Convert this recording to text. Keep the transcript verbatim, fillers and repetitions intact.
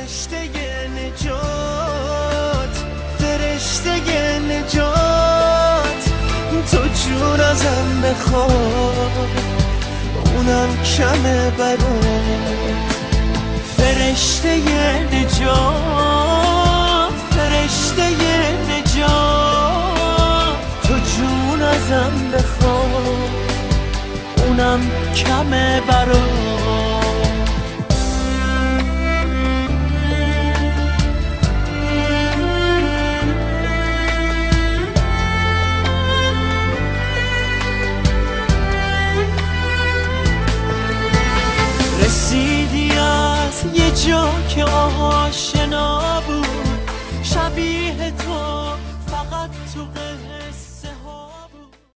فرشته نجات، فرشته نجات، تو جون ازم بخواد اونم کمه برات. فرشته نجات، فرشته نجات، تو جون ازم بخواد اونم کمه برات. رسیدی از یه جا که آشنا بود، شبیه تو فقط تو